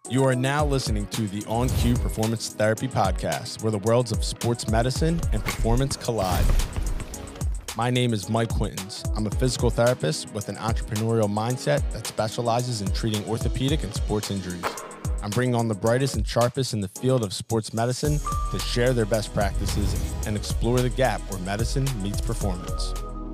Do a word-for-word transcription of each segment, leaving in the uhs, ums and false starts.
You are now listening to the On Cue Performance Therapy Podcast, where the worlds of sports medicine and performance collide. My name is Mike Quintens. I'm a physical therapist with an entrepreneurial mindset that specializes in treating orthopedic and sports injuries. I'm bringing on the brightest and sharpest in the field of sports medicine to share their best practices and explore the gap where medicine meets performance.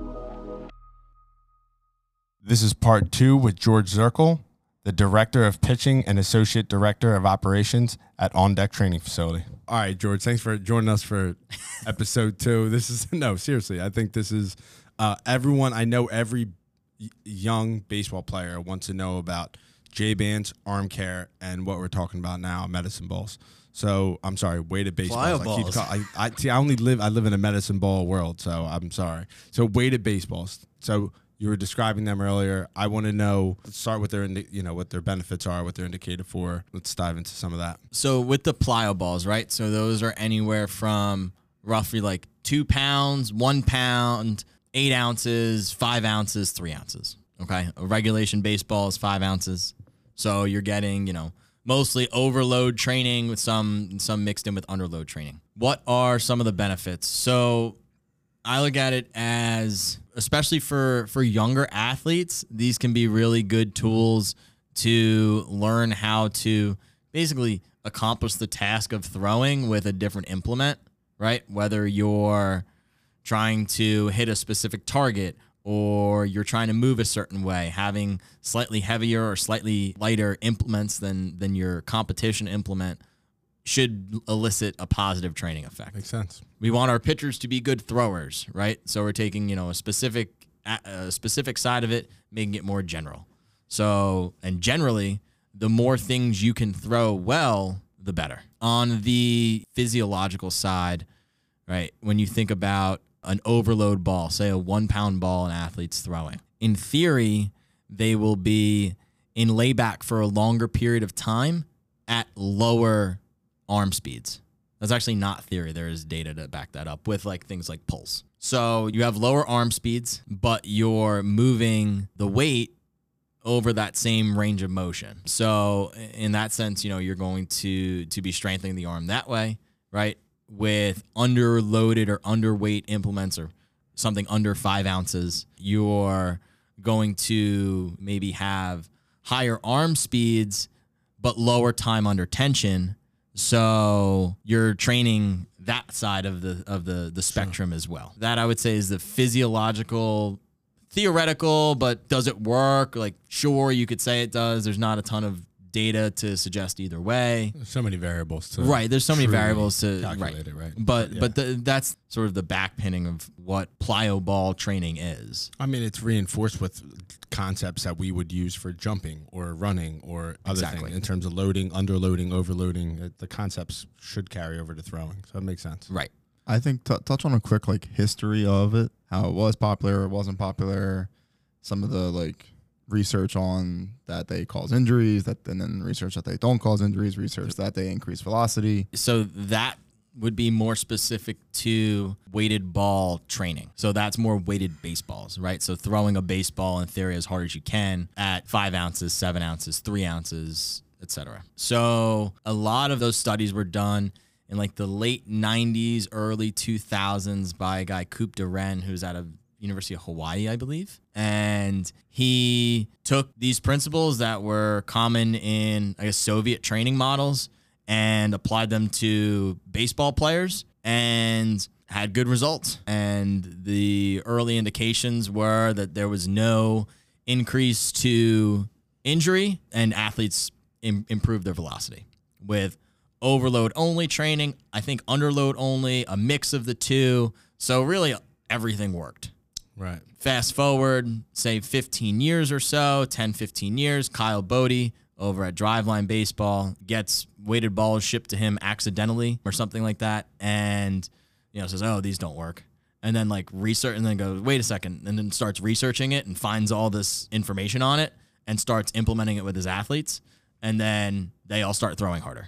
This is part two with George Zirkle, the Director of Pitching and Associate Director of Operations at On Deck Training Facility. All right, George, thanks for joining us for episode two. This is, no, seriously, I think this is, uh, everyone, I know every y- young baseball player wants to know about J-bands, arm care, and what we're talking about now, medicine balls. So, I'm sorry, weighted baseballs. Plyo balls. I, keep call, I, I, see, I only live, I live in a medicine ball world, so I'm sorry. So, weighted baseballs. So, you were describing them earlier. I want to know, let's start with their, indi- you know, what their benefits are, what they're indicated for. Let's dive into some of that. So with the plyo balls, right? So those are anywhere from roughly like two pounds, one pound, eight ounces, five ounces, three ounces. Okay. A regulation baseball is five ounces. So you're getting, you know, mostly overload training with some, some mixed in with underload training. What are some of the benefits? So I look at it as, especially for, for younger athletes, these can be really good tools to learn how to basically accomplish the task of throwing with a different implement, right? Whether you're trying to hit a specific target or you're trying to move a certain way, having slightly heavier or slightly lighter implements than, than your competition implement should elicit a positive training effect. Makes sense. We want our pitchers to be good throwers, right? So we're taking, you know, a specific a specific side of it, making it more general. So, and generally, the more things you can throw well, the better. On the physiological side, right, when you think about an overload ball, say a one-pound ball an athlete's throwing, in theory, they will be in layback for a longer period of time at lower arm speeds. That's actually not theory. There is data to back that up with like things like pulse. So you have lower arm speeds, but you're moving the weight over that same range of motion. So in that sense, you know, you're going to to be strengthening the arm that way, right? With underloaded or underweight implements or something under five ounces, you're going to maybe have higher arm speeds, but lower time under tension. So you're training that side of the of the the spectrum sure. as well. That I would say is the physiological, theoretical, but does it work? Like, sure, you could say it does. There's not a ton of data to suggest either way. There's so many variables to right. There's so many variables to calculate right. it, right? But yeah. but the, that's sort of the backpinning of what plyo ball training is. I mean, it's reinforced with concepts that we would use for jumping or running or other Exactly. things in terms of loading, underloading, overloading. The concepts should carry over to throwing, so it makes sense. Right. I think t- touch on a quick like history of it, how it was popular, it wasn't popular, some of the like research on that they cause injuries, that and then research that they don't cause injuries, research that they increase velocity. So that would be more specific to weighted ball training. So that's more weighted baseballs, right? So throwing a baseball in theory as hard as you can at five ounces, seven ounces, three ounces, et cetera. So a lot of those studies were done in like the late nineties, early two thousands by a guy, Coop Duren, who's out of University of Hawaii, I believe. And he took these principles that were common in, I guess, Soviet training models and applied them to baseball players and had good results. And the early indications were that there was no increase to injury and athletes im- improved their velocity. With overload only training, I think underload only, a mix of the two. So really everything worked. Right. Fast forward, say fifteen years or so, ten, fifteen years, Kyle Bodie over at Driveline Baseball gets weighted balls shipped to him accidentally or something like that. And, you know, says, oh, these don't work. And then like research and then goes, wait a second. And then starts researching it and finds all this information on it and starts implementing it with his athletes. And then they all start throwing harder.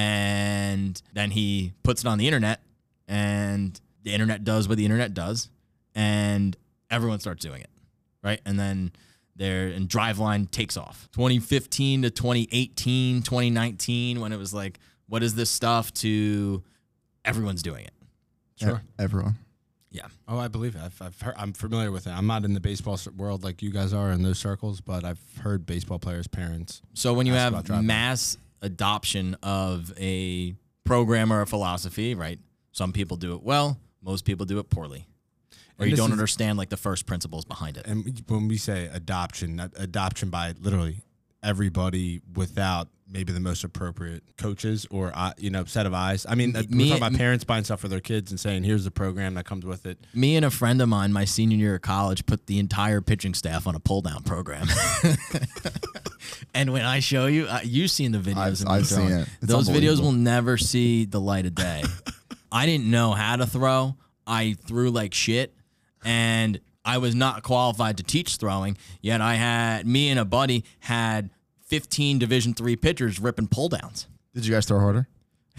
And then he puts it on the internet and the internet does what the internet does. And everyone starts doing it, right? And then There and Driveline takes off. twenty fifteen to twenty eighteen, twenty nineteen, when it was like, what is this stuff, to everyone's doing it. Sure. E- Everyone. Yeah. Oh, I believe it. I've, I've heard, I'm familiar with it. I'm not in the baseball s- world like you guys are in those circles, but I've heard baseball players' parents. So when you Ask about have Driveline. mass adoption of a program or a philosophy, right? Some people do it well. Most people do it poorly. Or And you this don't is- understand like the first principles behind it. And we- when we say adoption, not adoption by literally everybody without maybe the most appropriate coaches or uh, you know set of eyes. I mean, uh, Me- we're talking about parents buying stuff for their kids and saying, "Here's the program that comes with it." Me and a friend of mine, my senior year of college, put the entire pitching staff on a pull down program. And when I show you, uh, you've seen the videos. I've- of me I've seen throwing. it. It's Those videos unbelievable. will never see the light of day. I didn't know how to throw. I threw like shit, and I was not qualified to teach throwing. Yet I had me and a buddy had fifteen Division three pitchers ripping pull downs. Did you guys throw harder?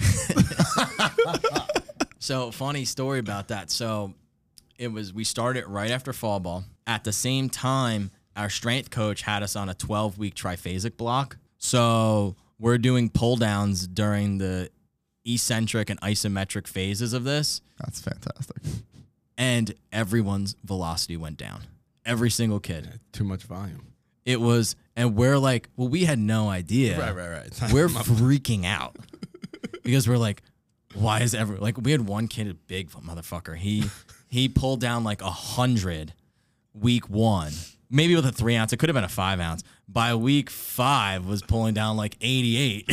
So funny story about that. So it was, we started right after fall ball. At the same time, our strength coach had us on a twelve week triphasic block. So we're doing pull downs during the eccentric and isometric phases of this. That's fantastic. And everyone's velocity went down. Every single kid. Too much volume. It was, and we're like, well, we had no idea. Right, right, right. We're freaking out because we're like, why is ever like we had one kid, a big motherfucker. He he pulled down like a hundred week one, maybe with a three ounce. It could have been a five ounce. By week five, was pulling down like eighty-eight.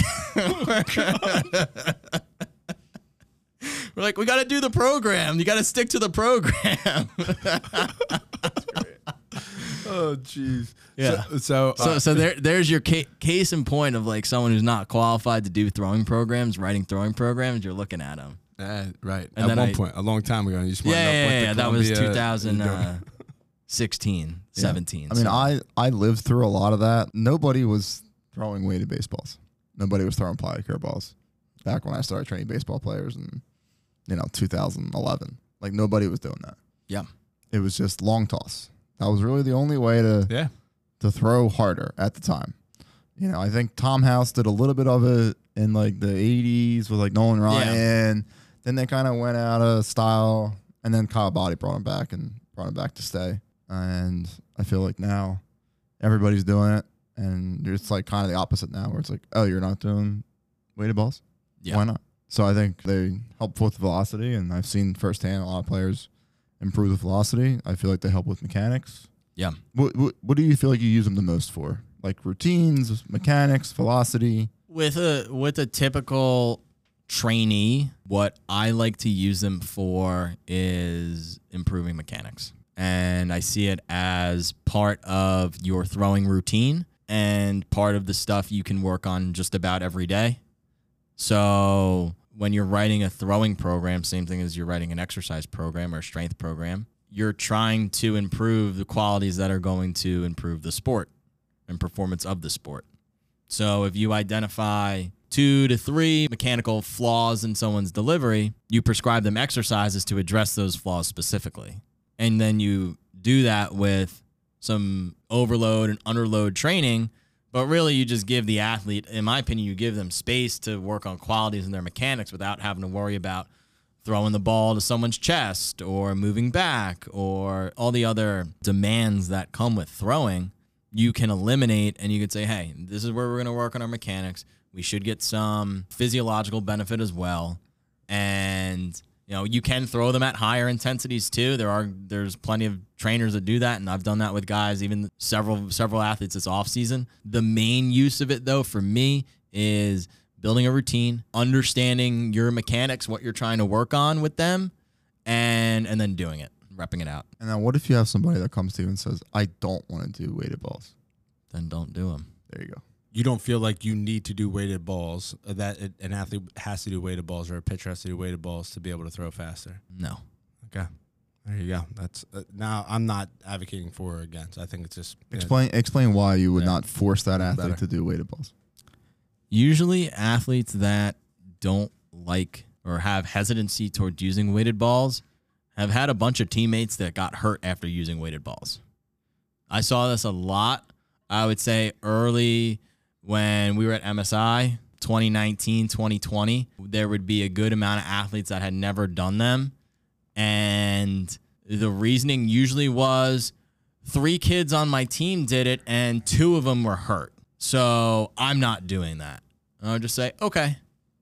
We're like, we got to do the program. You got to stick to the program. Oh, jeez. Yeah. So, so, So, uh, so there, there's your ca- case in point of like someone who's not qualified to do throwing programs, writing throwing programs. You're looking at them. uh, right. and At then one I- point, a long time ago, you Yeah, smartened yeah, up, yeah, went to yeah. That was Columbia, two thousand and- sixteen, seventeen. I mean, so- I, I lived through a lot of that. Nobody was throwing weighted baseballs. Nobody was throwing plyo balls back when I started training baseball players in, you know, two thousand eleven. Like, nobody was doing that. Yeah. It was just long toss. That was really the only way to Yeah. to throw harder at the time. You know, I think Tom House did a little bit of it in like the eighties with like Nolan Ryan. Then they kind of went out of style, and then Kyle Body brought him back and brought him back to stay. And I feel like now everybody's doing it, and it's like kind of the opposite now, where it's like, oh, you're not doing weighted balls? Yeah. Why not? So I think they help with velocity, and I've seen firsthand a lot of players improve with velocity. I feel like they help with mechanics. Yeah. What, what what do you feel like you use them the most for? Like routines, mechanics, velocity? With a with a typical trainee, what I like to use them for is improving mechanics. And I see it as part of your throwing routine and part of the stuff you can work on just about every day. So when you're writing a throwing program, same thing as you're writing an exercise program or strength program, you're trying to improve the qualities that are going to improve the sport and performance of the sport. So if you identify two to three mechanical flaws in someone's delivery, you prescribe them exercises to address those flaws specifically. And then you do that with some overload and underload training, but really you just give the athlete, in my opinion, you give them space to work on qualities in their mechanics without having to worry about throwing the ball to someone's chest or moving back or all the other demands that come with throwing. You can eliminate, and you could say, hey, this is where we're going to work on our mechanics. We should get some physiological benefit as well. And, you know, you can throw them at higher intensities too. There are, there's plenty of trainers that do that. And I've done that with guys, even several, several athletes this off season. The main use of it though, for me, is building a routine, understanding your mechanics, what you're trying to work on with them, and, and then doing it, repping it out. And then what if you have somebody that comes to you and says, I don't want to do weighted balls? Then don't do them. There you go. You don't feel like you need to do weighted balls, uh, that it, an athlete has to do weighted balls or a pitcher has to do weighted balls to be able to throw faster. No. Okay. There you go. That's uh, now I'm not advocating for or against. I think it's just you know, Explain explain why you would Yeah. not force that athlete Better. to do weighted balls. Usually athletes that don't like or have hesitancy toward using weighted balls have had a bunch of teammates that got hurt after using weighted balls. I saw this a lot. I would say early when we were at M S I, twenty nineteen, twenty twenty, there would be a good amount of athletes that had never done them. And the reasoning usually was three kids on my team did it and two of them were hurt. So I'm not doing that. And I would just say, okay,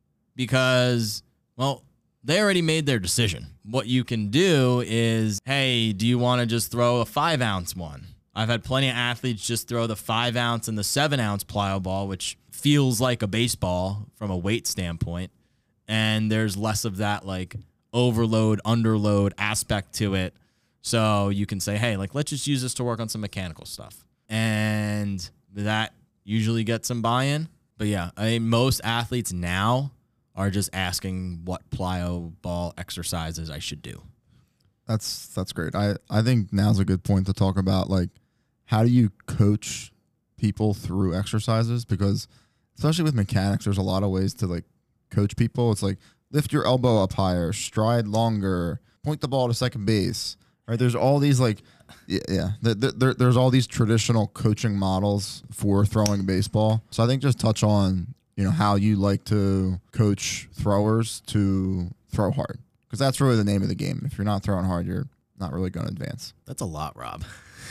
because, well, they already made their decision. What you can do is, hey, do you want to just throw a five ounce one? I've had plenty of athletes just throw the five ounce and the seven ounce plyo ball, which feels like a baseball from a weight standpoint. And there's less of that like overload, underload aspect to it. So you can say, hey, like, let's just use this to work on some mechanical stuff. And that usually gets some buy-in. But yeah, I mean, most athletes now are just asking what plyo ball exercises I should do. That's that's great. I, I think now's a good point to talk about, like, how do you coach people through exercises? Because especially with mechanics, there's a lot of ways to, like, coach people. It's like, lift your elbow up higher, stride longer, point the ball to second base. Right? There's all these, like, yeah, yeah. There, there, there's all these traditional coaching models for throwing baseball. So I think just touch on, you know, how you like to coach throwers to throw hard. Because that's really the name of the game. If you're not throwing hard, you're not really going to advance. That's a lot, Rob.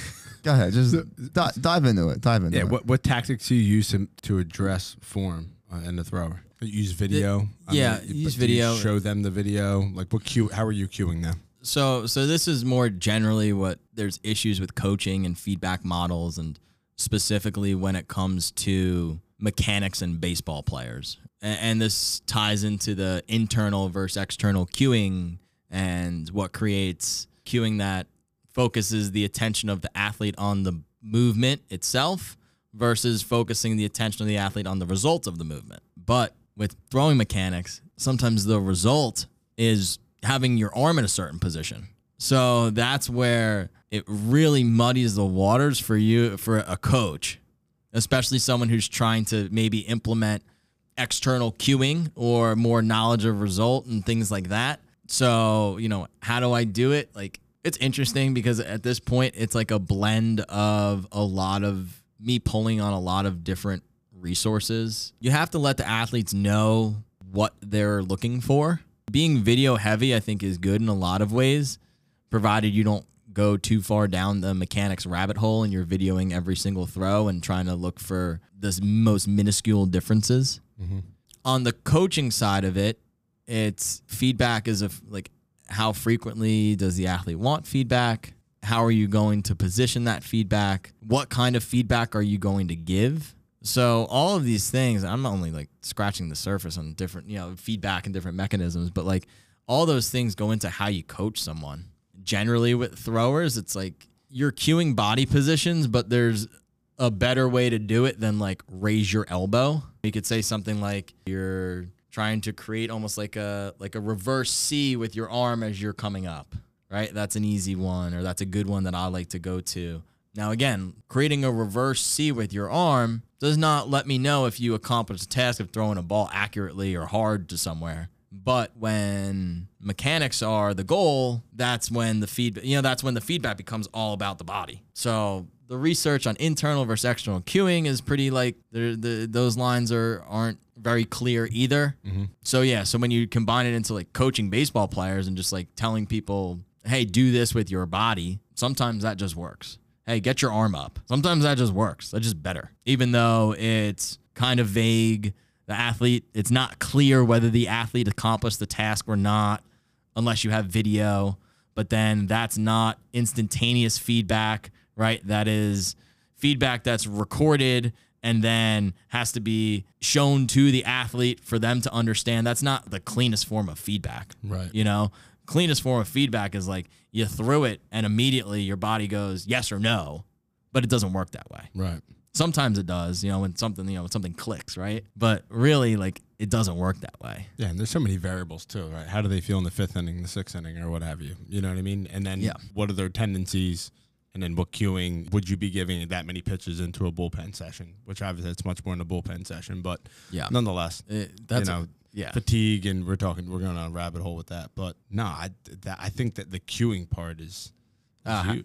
Go ahead. Just di- dive into it. Dive into Yeah. it. What what tactics do you use to, to address form uh, in the thrower? You use video. The, yeah, I mean, use do you video. show them the video. Like what cue? How are you cueing them? So, so this is more generally what there's issues with coaching and feedback models, and specifically when it comes to mechanics and baseball players. And, and this ties into the internal versus external cueing and what creates cueing that focuses the attention of the athlete on the movement itself versus focusing the attention of the athlete on the result of the movement. But with throwing mechanics, sometimes the result is having your arm in a certain position. So that's where it really muddies the waters for you, for a coach, especially someone who's trying to maybe implement external cueing or more knowledge of result and things like that. So, you know, how do I do it? Like, it's interesting because at this point, it's like a blend of a lot of me pulling on a lot of different resources. You have to let the athletes know what they're looking for. Being video heavy, I think, is good in a lot of ways, provided you don't go too far down the mechanics rabbit hole and you're videoing every single throw and trying to look for the most minuscule differences. Mm-hmm. On the coaching side of it, it's feedback is of like, how frequently does the athlete want feedback? How are you going to position that feedback? What kind of feedback are you going to give? So all of these things, I'm only like scratching the surface on different, you know, feedback and different mechanisms, but like all those things go into how you coach someone. Generally with throwers, it's like you're cueing body positions, but there's a better way to do it than like raise your elbow. You could say something like you're trying to create almost like a like a reverse C with your arm as you're coming up, right? That's an easy one, or that's a good one that I like to go to. Now, again, creating a reverse C with your arm does not let me know if you accomplished the task of throwing a ball accurately or hard to somewhere. But when mechanics are the goal, that's when the feedback, you know, that's when the feedback becomes all about the body. So the research on internal versus external cueing is pretty like the those lines are aren't very clear either. Mm-hmm. So yeah, so when you combine it into like coaching baseball players and just like telling people, hey, do this with your body, sometimes that just works. Hey, get your arm up. Sometimes that just works. That's just better. Even though it's kind of vague, the athlete, it's not clear whether the athlete accomplished the task or not unless you have video. But then that's not instantaneous feedback, right? That is feedback that's recorded and then has to be shown to the athlete for them to understand. That's not the cleanest form of feedback. Right. You know, cleanest form of feedback is like you threw it and immediately your body goes yes or no, but it doesn't work that way. Right. Sometimes it does, you know, when something, you know, when something clicks, right? But really, like, it doesn't work that way. Yeah, and there's so many variables too, right? How do they feel in the fifth inning, the sixth inning, or what have you? You know what I mean? And then yeah. what are their tendencies? And then what cueing would you be giving that many pitches into a bullpen session? Which obviously it's much more in a bullpen session, but yeah, nonetheless, it, that's you know, a, yeah, fatigue, and we're talking, we're going on a rabbit hole with that. But no, I, that, I think that the cueing part is, is uh, huge.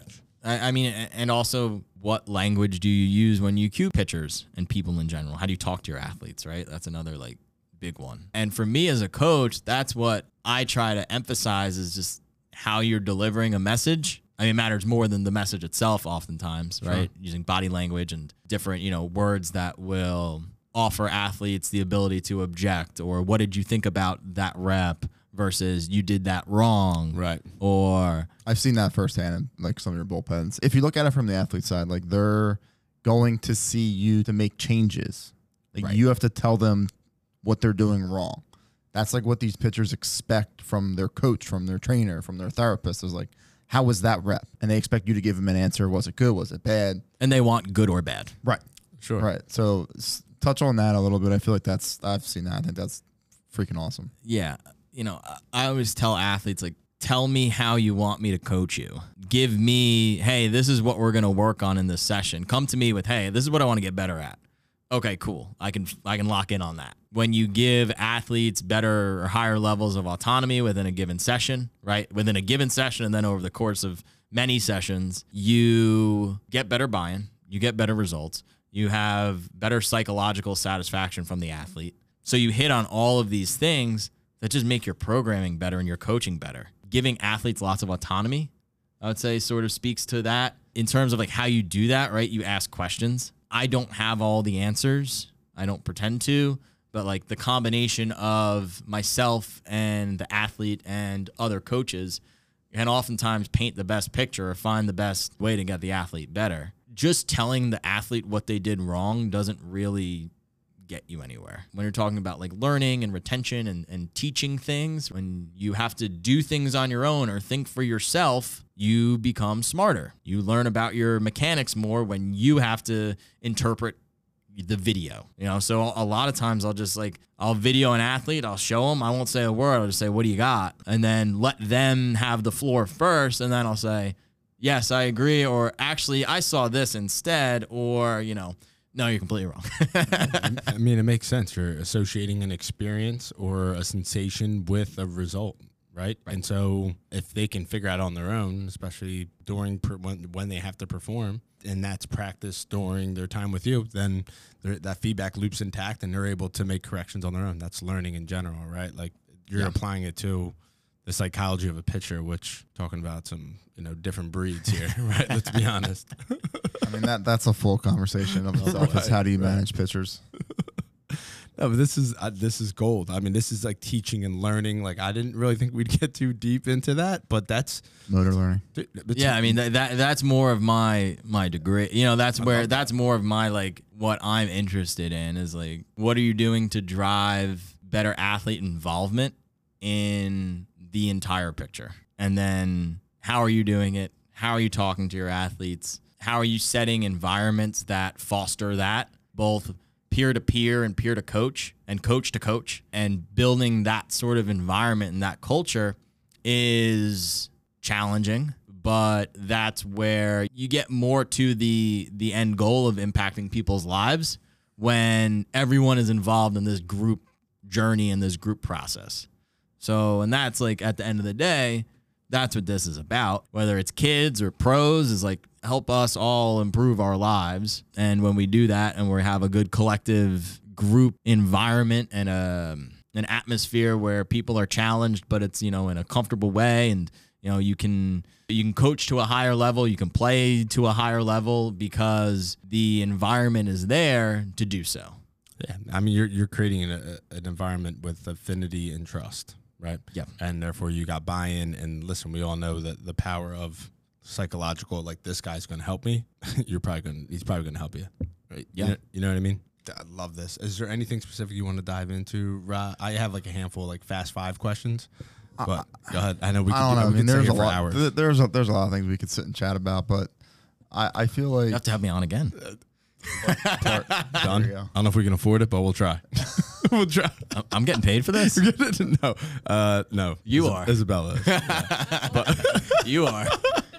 I, I mean, and also what language do you use when you cue pitchers and people in general? How do you talk to your athletes, right? That's another like big one. And for me as a coach, that's what I try to emphasize is just how you're delivering a message. I mean, it matters more than the message itself oftentimes, right? Sure. Using body language and different, you know, words that will offer athletes the ability to object, or what did you think about that rep versus you did that wrong. Right. Or I've seen that firsthand in like some of your bullpens. If you look at it from the athlete side, like they're going to see you to make changes. Like Right. you have to tell them what they're doing wrong. That's like what these pitchers expect from their coach, from their trainer, from their therapist is like, how was that rep? And they expect you to give them an answer. Was it good? Was it bad? and they want good or bad. Right. Sure. Right. So s- touch on that a little bit. I feel like that's, I've seen that. I think that's freaking awesome. Yeah. You know, I- I always tell athletes, like, tell me how you want me to coach you. Give me, hey, this is what we're going to work on in this session. Come to me with, hey, this is what I want to get better at. Okay, cool. I can I can lock in on that. When you give athletes better or higher levels of autonomy within a given session, right? Within a given session and then over the course of many sessions, you get better buy-in, you get better results, you have better psychological satisfaction from the athlete. So you hit on all of these things that just make your programming better and your coaching better. Giving athletes lots of autonomy, I would say, sort of speaks to that. In terms of like how you do that, right? You ask questions. I don't have all the answers. I don't pretend to, but like the combination of myself and the athlete and other coaches can oftentimes paint the best picture or find the best way to get the athlete better. Just telling the athlete what they did wrong doesn't really get you anywhere. When you're talking about like learning and retention and, and teaching things, when you have to do things on your own or think for yourself, you become smarter. You learn about your mechanics more when you have to interpret the video, you know? So a lot of times I'll just like, I'll video an athlete, I'll show them, I won't say a word, I'll just say, what do you got? And then let them have the floor first. And then I'll say, yes, I agree. Or actually I saw this instead, or, you know, no, you're completely wrong. I mean, it makes sense. You're associating an experience or a sensation with a result, right? right? And so if they can figure out on their own, especially during per, when, when they have to perform, and that's practice during their time with you, then that feedback loop's intact and they're able to make corrections on their own. That's learning in general, right? Like you're yeah. applying it to the psychology of a pitcher, which talking about some, you know, different breeds here, right? Let's be honest. I mean, that that's a full conversation of itself. Right, is how do you right. manage pitchers? No, but this is uh, this is gold. I mean, this is like teaching and learning. Like, I didn't really think we'd get too deep into that, but that's motor learning. Th- yeah, I mean that, that that's more of my my degree. You know, that's where that's more of my like what I'm interested in is like, what are you doing to drive better athlete involvement in the entire picture, and then how are you doing it? How are you talking to your athletes? How are you setting environments that foster that, both peer-to-peer and peer-to-coach and coach-to-coach, and building that sort of environment and that culture is challenging, but that's where you get more to the the end goal of impacting people's lives when everyone is involved in this group journey and this group process. So, and that's like at the end of the day, that's what this is about. Whether it's kids or pros, is like help us all improve our lives. And when we do that and we have a good collective group environment and a, an atmosphere where people are challenged, but it's, you know, in a comfortable way, and, you know, you can you can coach to a higher level, you can play to a higher level because the environment is there to do so. Yeah, I mean, you're you're creating a, an environment with affinity and trust. Right. Yeah. And therefore you got buy-in, and listen, we all know that the power of psychological, like this guy's going to help me. You're probably going to, he's probably going to help you. Right. Yeah. You know, you know what I mean? I love this. Is there anything specific you want to dive into? Ra? I have like a handful of like fast five questions, but uh, go ahead. I know we I can, don't know. we I mean, could there's sit a here for lot, hours. th- there's a, there's a lot of things we could sit and chat about, but I, I feel like You have to have me on again. Done. I don't know if we can afford it, but we'll try. we'll try. I'm getting paid for this? no, uh, no. You Is- are. Isabella is. Yeah. But You are.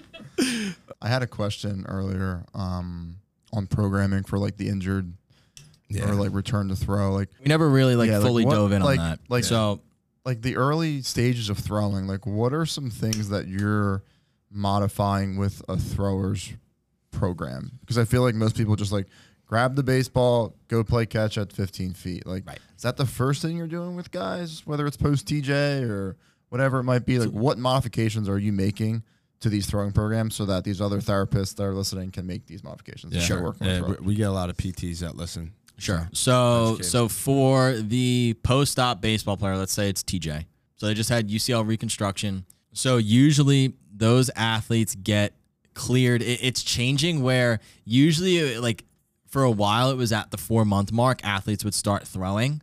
I had a question earlier um, on programming for like the injured Yeah. or like return to throw. Like, We never really like Yeah, like fully what- dove in like- on that. like- so like the early stages of throwing, like what are some things that you're modifying with a thrower's program? Because I feel like most people just like grab the baseball, go play catch at fifteen feet. Like, Right. is that the first thing you're doing with guys, whether it's post T J or whatever it might be? Like, what modifications are you making to these throwing programs so that these other therapists that are listening can make these modifications? Yeah, and start working with yeah, throwing? we, we get a lot of P Ts that listen. Sure. So Educated. so for the post-op baseball player, let's say it's T J. So they just had U C L reconstruction. So usually those athletes get cleared. It, it's changing where usually like for a while it was at the four month mark, athletes would start throwing.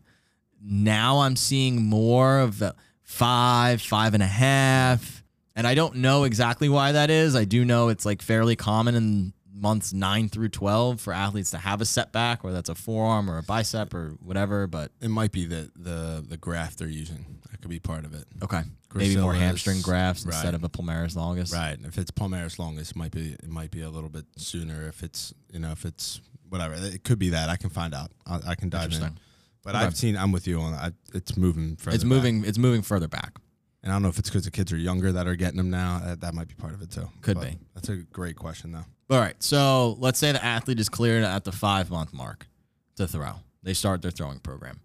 Now I'm seeing more of the five, five and a half. And I don't know exactly why that is. I do know it's like fairly common in months nine through twelve for athletes to have a setback, whether that's a forearm or a bicep or whatever. But It might be the the the graft they're using. That could be part of it. okay, maybe more Gracilis, hamstring grafts right. instead of a palmaris longus. Right. If it's palmaris longus, it might be it might be a little bit sooner. If it's you know if it's whatever, it could be that. I can find out. I, I can dive in. Interesting. But Okay. I've seen. I'm with you on that. It's moving. Further It's back. moving. It's moving further back. And I don't know if it's because the kids are younger that are getting them now. That, that might be part of it too. Could But be. That's a great question though. All right. So let's say the athlete is cleared at the five month mark to throw. They start their throwing program.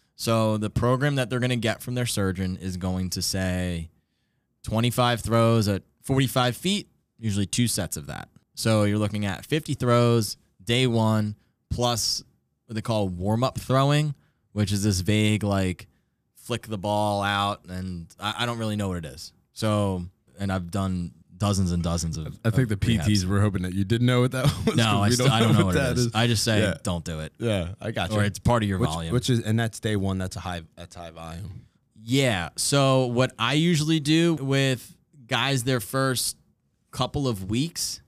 So the program that they're going to get from their surgeon is going to say twenty-five throws at forty-five feet, usually two sets of that. So you're looking at fifty throws day one plus what they call warm up throwing, which is this vague like flick the ball out. And I, I don't really know what it is. So, and I've done dozens and dozens of. I think of the P Ts rehabs. were hoping that you didn't know what that was. No, 'cause I, we st- I don't know what it that is. I just say Yeah. don't do it. Yeah, I got you. Or it's part of your which, volume. which is and that's day one. That's a high. That's high volume. Yeah. So what I usually do with guys their first couple of weeks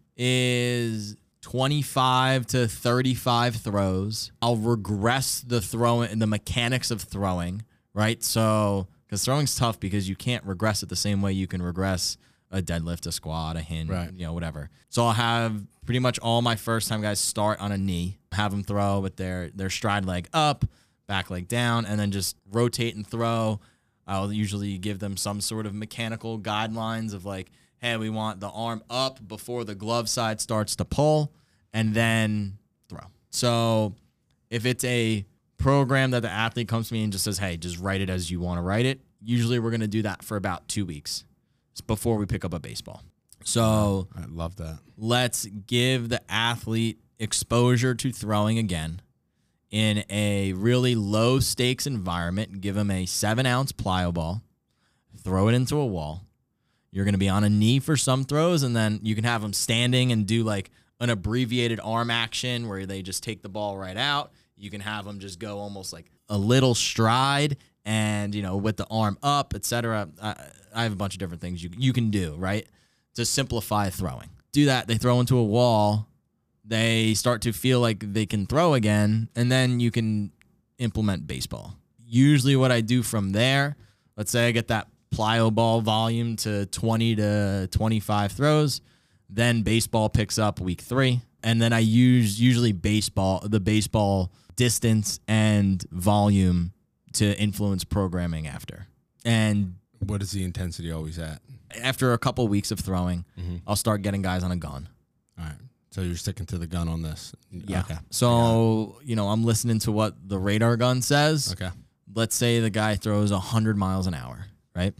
is twenty-five to thirty-five throws. I'll regress the throwing, the mechanics of throwing, right? So because throwing's tough because you can't regress it the same way you can regress a deadlift, a squat, a hinge, Right. you know, whatever. So I'll have pretty much all my first time guys start on a knee, have them throw with their their stride leg up, back leg down, and then just rotate and throw. I'll usually give them some sort of mechanical guidelines of like, hey, we want the arm up before the glove side starts to pull, and then throw. So if it's a program that the athlete comes to me and just says, hey, just write it as you want to write it, usually we're going to do that for about two weeks before we pick up a baseball. So I love that. let's give the athlete exposure to throwing again in a really low stakes environment. Give them a seven ounce plyo ball, throw it into a wall. You're going to be on a knee for some throws, and then you can have them standing and do like an abbreviated arm action where they just take the ball right out. You can have them just go almost like a little stride and, you know, with the arm up, et cetera. I, I have a bunch of different things you, you can do, right, to simplify throwing. Do that. They throw into a wall. They start to feel like they can throw again, and then you can implement baseball. Usually what I do from there, let's say I get that plyo ball volume to twenty to twenty-five throws, then baseball picks up week three, and then I use usually baseball, the baseball distance and volume to influence programming after. And What is the intensity always at? after a couple weeks of throwing, Mm-hmm. I'll start getting guys on a gun. All right. So you're sticking to the gun on this. Yeah. Okay. So, you know, I'm listening to what the radar gun says. Okay. Let's say the guy throws one hundred miles an hour, right?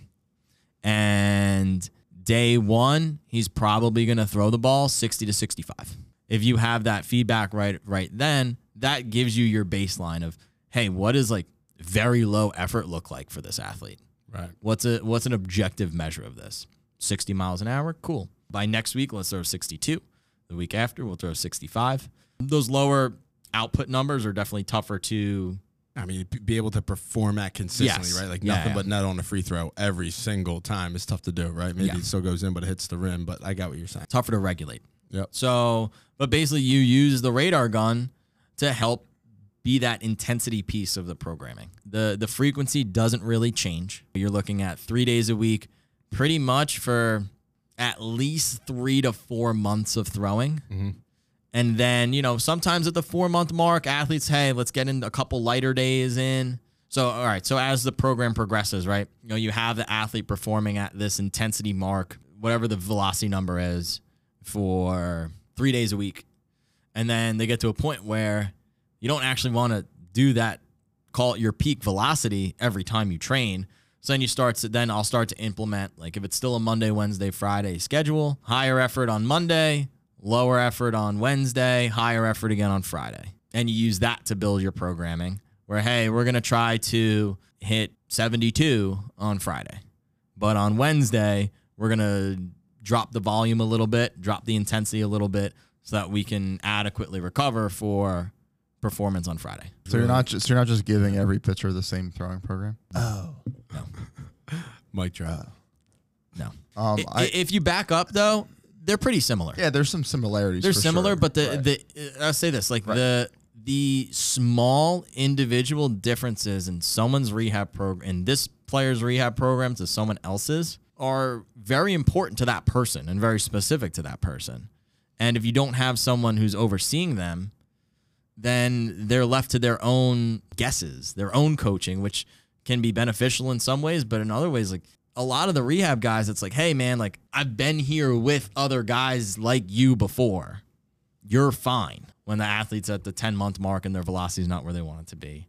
And day one, he's probably going to throw the ball sixty to sixty-five. If you have that feedback right right then, that gives you your baseline of, hey, what does like very low effort look like for this athlete? Right. What's a what's an objective measure of this? sixty miles an hour? Cool. By next week, let's throw sixty-two. The week after, we'll throw sixty-five. Those lower output numbers are definitely tougher to. I mean, b- be able to perform that consistently, Yes. right? Like Yeah, nothing yeah. but net on a free throw every single time is tough to do, right? Maybe Yeah. it still goes in, but it hits the rim. But I got what you're saying. tougher to regulate. Yep. So, but basically, you use the radar gun to help be that intensity piece of the programming. The the frequency doesn't really change. You're looking at three days a week, pretty much for at least three to four months of throwing. Mm-hmm. And then, you know, sometimes at the four month mark, athletes, hey, let's get in a couple lighter days in. So, all right. So as the program progresses, right, you know, you have the athlete performing at this intensity mark. whatever the velocity number is for three days a week. And then they get to a point where you don't actually want to do that, call it your peak velocity every time you train. So then you start to, then I'll start to implement, like if it's still a Monday, Wednesday, Friday schedule, higher effort on Monday, lower effort on Wednesday, higher effort again on Friday. And you use that to build your programming where, hey, we're going to try to hit seventy-two on Friday. But on Wednesday, we're going to drop the volume a little bit, drop the intensity a little bit so that we can adequately recover for performance on Friday. So you're not just, so you're not just giving every pitcher the same throwing program? Oh. No. Mic drop. No. Um, I, I, if you back up, though, they're pretty similar. yeah, there's some similarities. They're for similar, sure. but the, Right. the uh, I'll say this, like Right. the the small individual differences in someone's rehab program, in this player's rehab program to someone else's, are very important to that person and very specific to that person. And if you don't have someone who's overseeing them, then they're left to their own guesses, their own coaching, which can be beneficial in some ways, but in other ways, like a lot of the rehab guys, it's like, hey man, like I've been here with other guys like you before. You're fine. When the athlete's at the ten month mark and their velocity is not where they want it to be,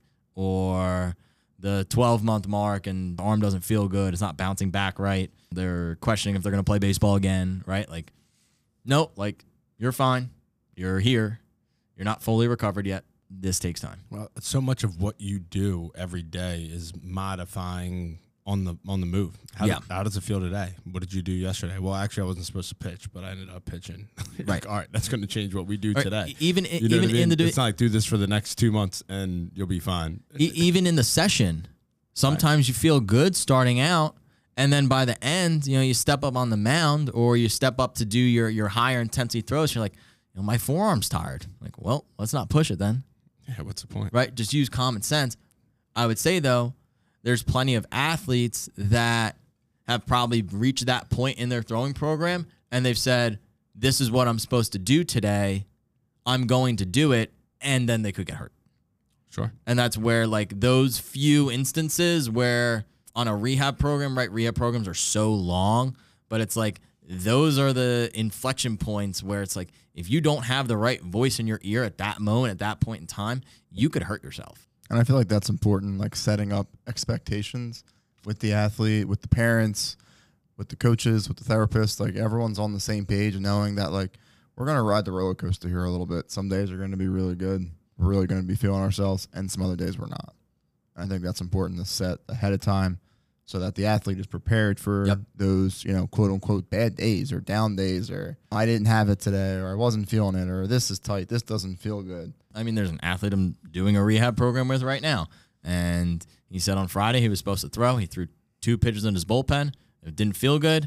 or the twelve month mark and the arm doesn't feel good, it's not bouncing back right, they're questioning if they're going to play baseball again, right? Like, nope, like you're fine. You're here. You're not fully recovered yet. This takes time. Well, so much of what you do every day is modifying on the on the move. How, Yeah. did- how does it feel today? What did you do yesterday? Well, actually, I wasn't supposed to pitch, but I ended up pitching. You're Right. like, all right, that's going to change what we do Or today. Even You know even what I mean? in the It's not like do this for the next two months and you'll be fine. E- even in the session, sometimes you feel good starting out, and then by the end, you know, you step up on the mound or you step up to do your your higher intensity throws. You're like, you know, my forearm's tired. Like, well, let's not push it then, Yeah, what's the point? right? Just use common sense. I would say though, there's plenty of athletes that have probably reached that point in their throwing program, and they've said, "This is what I'm supposed to do today. I'm going to do it," and then they could get hurt. Sure. And that's where, like, those few instances where on a rehab program, right? Rehab programs are so long, but it's like those are the inflection points where it's like if you don't have the right voice in your ear at that moment, at that point in time, you could hurt yourself. And I feel like that's important, like setting up expectations with the athlete, with the parents, with the coaches, with the therapists. Like everyone's on the same page and knowing that like we're going to ride the roller coaster here a little bit. Some days are going to be really good. We're really going to be feeling ourselves, and some other days we're not. And I think that's important to set ahead of time so that the athlete is prepared for Yep. those, you know, quote unquote bad days or down days, or I didn't have it today, or I wasn't feeling it, or this is tight, this doesn't feel good. I mean, there's an athlete I'm doing a rehab program with right now, and he said on Friday he was supposed to throw. He threw two pitches in his bullpen. It didn't feel good.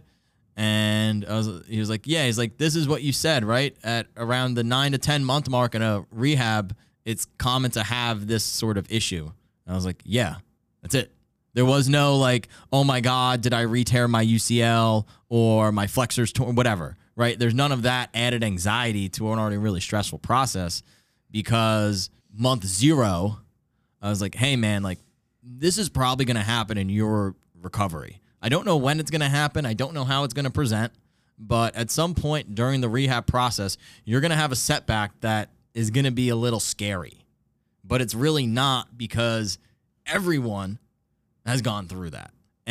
And I was, he was like, yeah, he's like, this is what you said, right? At around the nine to ten month mark in a rehab, it's common to have this sort of issue. And I was like, yeah, that's it. There was no like, oh my God, did I re-tear my U C L or my flexors torn, whatever, right? There's none of that added anxiety to an already really stressful process, because month zero, I was like, hey man, like this is probably going to happen in your recovery. I don't know when it's going to happen. I don't know how it's going to present, but at some point during the rehab process, you're going to have a setback that is going to be a little scary, but it's really not, because everyone has gone through that.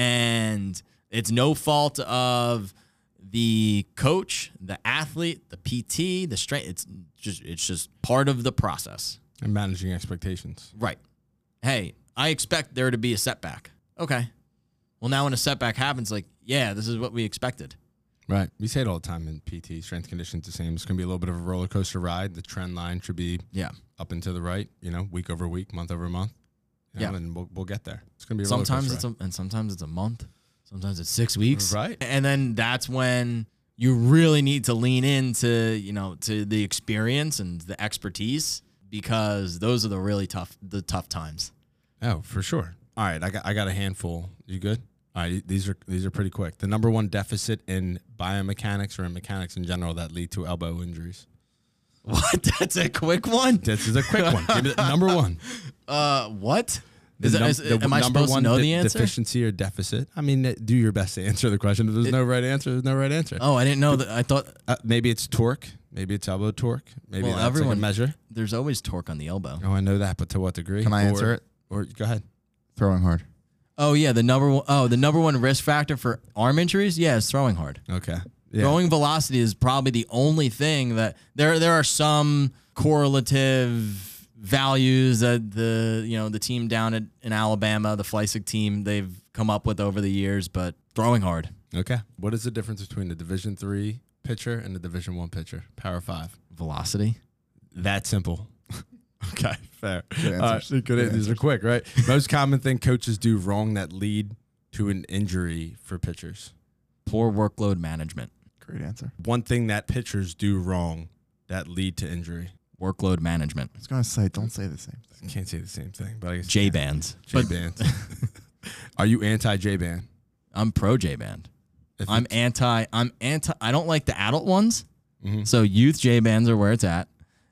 And it's no fault of the coach, the athlete, the P T, the strength. It's just, it's just part of the process. And managing expectations. Right. Hey, I expect there to be a setback. Okay. Well, now when a setback happens, like, yeah, this is what we expected. Right. We say it all the time in P T. Strength conditioning the same. It's going to be a little bit of a roller coaster ride. The trend line should be Yeah. up and to the right, you know, week over week, month over month. You know, Yeah. and we'll, we'll get there. It's going to be a Sometimes roller it's coaster a, and sometimes it's a month. Sometimes it's six weeks. Right. And then that's when you really need to lean into, you know, to the experience and the expertise, because those are the really tough, the tough times. Oh, for sure. All right, I got I got a handful. You good? All right, these are these are pretty quick. The number one deficit in biomechanics or in mechanics in general that lead to elbow injuries. What? That's a quick one? This is a quick one. Give me the number one. Uh, what? The Is that- num- is- the am I number supposed to one know de- the answer? Deficiency or deficit? I mean, do your best to answer the question. If there's It- no right answer, there's no right answer. Oh, I didn't know that. I thought Uh, maybe it's torque. Maybe it's elbow torque. Maybe Well, that's everyone- like a measure. there's always torque on the elbow. Oh, I know that, but to what degree? Can I Or- answer it? Or go ahead. Throwing hard. Oh yeah, the number one. Oh, the number one risk factor for arm injuries. Yeah, is throwing hard. Okay. Yeah. Throwing velocity is probably the only thing that there there are some correlative values that the you know the team down at, in Alabama, the Fleisig team, they've come up with over the years, but throwing hard. Okay. What is the difference between the Division three pitcher and the Division one pitcher? Power five. Velocity. That simple. Okay, fair. Good All right, answers. good. Good These are answers. quick, right? Most common thing coaches do wrong that lead to an injury for pitchers. Poor workload management. Great answer. One thing that pitchers do wrong that lead to injury. Workload management. I was gonna say, don't say the same I thing. can't say the same thing, but I guess J bands. J band. Are you anti J band? I'm pro J band. If I'm it's- anti. I'm anti. I don't like the adult ones. Mhm. So youth J bands are where it's at,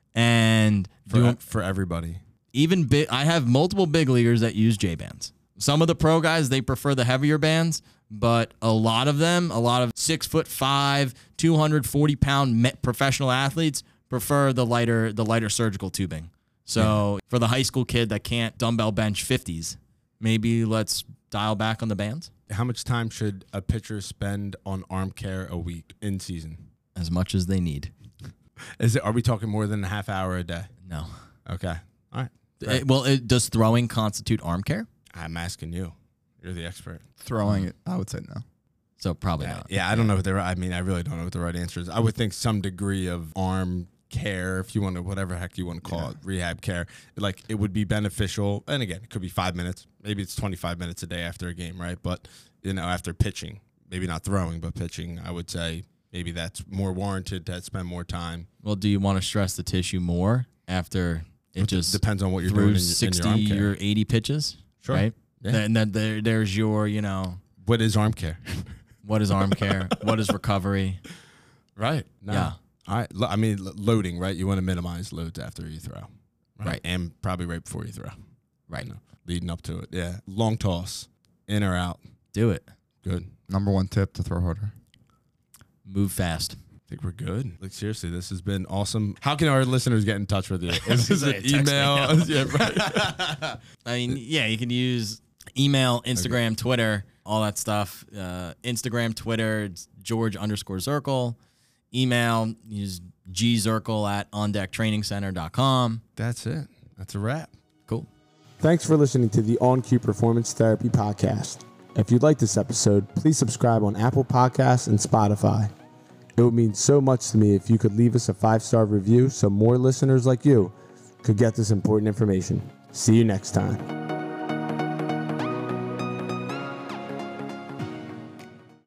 and for, doing, for everybody. even big. I have multiple big leaguers that use J bands. Some of the pro guys, they prefer the heavier bands, but a lot of them, a lot of six foot five, two hundred forty pound me- professional athletes prefer the lighter, the lighter surgical tubing. So for the high school kid that can't dumbbell bench fifties, maybe let's dial back on the bands How much time should a pitcher spend on arm care a week in season? as much as they need. Is it? Are we talking more than a half hour a day? No. Okay. All right. Right. It- well, it, does throwing constitute arm care? I'm asking you. You're the expert. Throwing it, I would say no. So probably Yeah, not. yeah, I don't know what the right, I mean, I really don't know what the right answer is. I would think some degree of arm care, if you want to, whatever heck you want to call Yeah. it, rehab care, like it would be beneficial. And again, it could be five minutes. Maybe it's twenty-five minutes a day after a game, right? But, you know, after pitching, maybe not throwing, but pitching, I would say maybe that's more warranted to spend more time. Well, do you want to stress the tissue more after it It just depends on what you're doing through in, your- in sixty your arm care. or eighty pitches? Sure. Right? Yeah. Then, then there, there's your, you know, What is arm care? what is arm care? What is recovery? Right. No. Yeah. All right. Lo- I mean, lo- loading, right? You want to minimize loads after you throw. Right. And probably right before you throw. Right. You know, leading up to it. Yeah. Long toss, in or out. Do it. Good. Number one tip to throw harder. Move fast. I think we're good. Like, seriously, this has been awesome. How can our listeners get in touch with you? Is was it gonna say, text me email? now. Yeah, right. I mean, yeah, you can use email, Instagram, Twitter, all that stuff. Uh, Instagram, Twitter, it's George underscore Zirkle. Email, use gzirkle at on deck training center dot com. That's it. That's a wrap. Cool. Thanks for listening to the On Cue Performance Therapy Podcast. If you like this episode, please subscribe on Apple Podcasts and Spotify. It would mean so much to me if you could leave us a five-star review so more listeners like you could get this important information. See you next time.